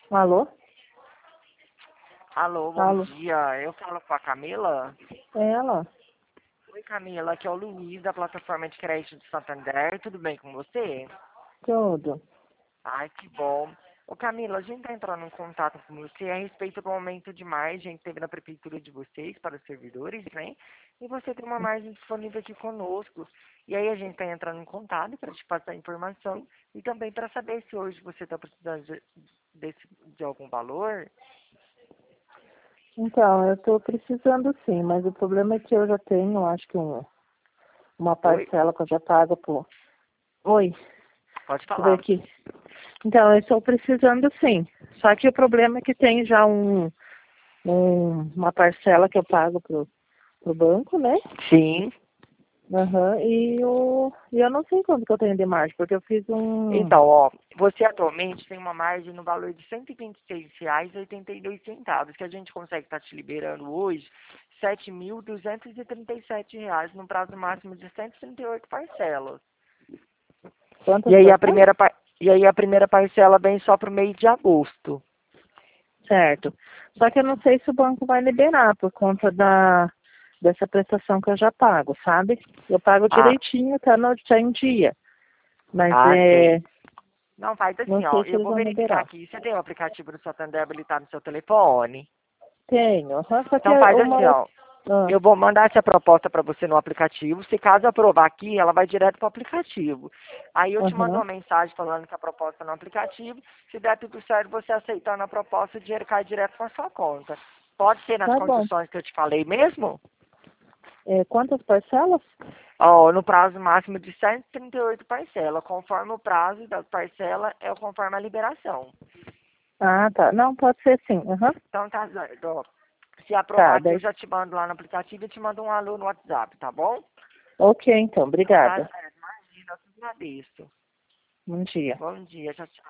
Alô? Alô, bom Alô? dia. Eu falo com a Camila. É ela? Oi, Camila, aqui é o Luiz, da plataforma de crédito do Santander. Tudo bem com você? Tudo. Ai, que bom. Ô, Camila, a gente está entrando em contato com você a respeito do aumento de margem que teve na prefeitura de vocês para os servidores, né? E você tem uma margem disponível aqui conosco. E aí a gente está entrando em contato para te passar a informação e também para saber se hoje você está precisando de algum valor. Então, eu tô precisando sim, mas o problema é que eu já tenho, acho que uma Oi, parcela que eu já pago por... Oi, deixa pode eu ver falar. aqui. Então, eu estou precisando sim. Só que o problema é que tem já uma parcela que eu pago pro banco, né? Sim. Aham, e eu não sei quanto que eu tenho de margem, porque eu fiz um... Então, ó, você atualmente tem uma margem no valor de R$ 126,82, que a gente consegue estar te liberando hoje R$ 7.237 no prazo máximo de 138 parcelas. Quantas E aí a parcelas? primeira e aí a primeira parcela vem só para o mês de agosto. Certo. Só que eu não sei se o banco vai liberar por conta dessa prestação que eu já pago, sabe? Eu pago Ah, direitinho, tá em dia. Mas sim. Não, faz não assim, ó, sei se eu eles vou vão verificar liberar. aqui. Você tem o aplicativo do Santander habilitado no seu telefone? Tenho. Aham, só que Então faz uma assim, outra. ó. Ah, Eu vou mandar essa proposta para você no aplicativo. Se caso aprovar aqui, ela vai direto para o aplicativo. Aí eu te mando aham. uma mensagem falando que a proposta é no aplicativo. Se der tudo certo, você aceitando a proposta, o dinheiro cai direto na sua conta. Pode ser nas Tá bom. condições que eu te falei mesmo? Quantas parcelas? Ó, no prazo máximo de 138 parcelas. Conforme o prazo da parcela, é conforme a liberação. Ah, tá. Não, pode ser sim. Aham. Então tá certo. Ó. Se aprovar Tá, aqui, eu daí. já te mando lá no aplicativo e te mando um alô no WhatsApp, tá bom? Ok, então. Então tá Obrigada. certo. Imagina, eu te agradeço. Bom dia. Bom dia, tchau, tchau.